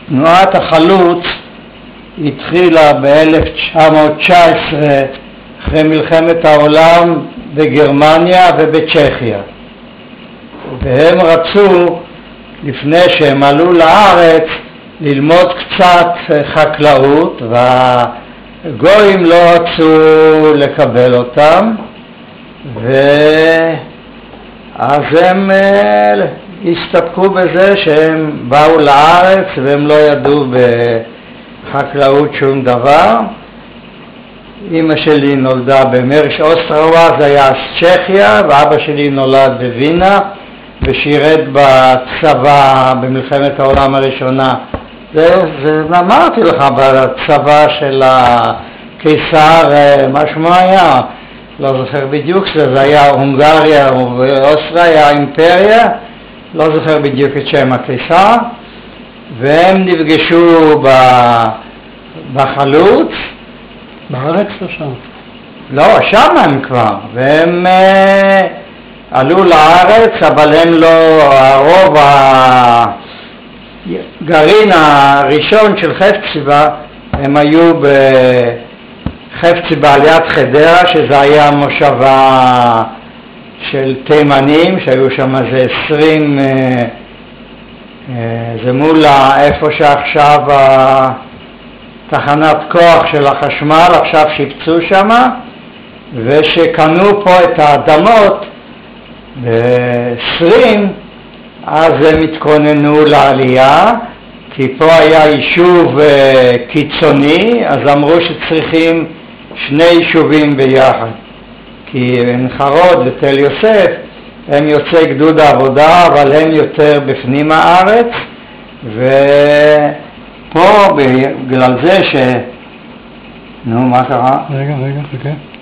תנועת החלוץ התחילה ב-1919 אחרי מלחמת העולם בגרמניה ובצ'כיה, והם רצו לפני שהם עלו לארץ ללמוד קצת חקלאות, והגויים לא רצו לקבל אותם, ואז הם הסתפקו בזה שהם באו לארץ והם לא ידעו בחקלאות שום דבר. אמא שלי נולדה במרש אוסטרווה, זה היה צ'כיה, ואבא שלי נולד בווינה ושירת בצבא במלחמת העולם הראשונה. זה אמרתי לך, בצבא של הקיסר, מה שמו היה? לא זוכר בדיוק, זה היה הונגריה ואוסטריה, היה אימפריה, לא זוכר בדיוק את שם הקיסר, והם נפגשו בחלוץ. בארץ או שם? לא, שם הם כבר, והם עלו לארץ, אבל הם לא, הרוב הגרעין הראשון של חפציבה, הם היו בחפציבה על יד חדרה, שזה היה מושבה של תימנים, שהיו שם איזה 20, זה מול איפה שעכשיו תחנת כוח של החשמל, עכשיו שיפצו שם, ושקנו פה את האדמות ב-20, אז הם התכוננו לעלייה, כי פה היה יישוב קיצוני, אז אמרו שצריכים 2 יישובים ביחד, כי עין חרוד ותל יוסף הם יוצאי גדוד העבודה, אבל הם יותר בפנים הארץ, ופה בגלל זה נו, מה קרה? רגע, חכה.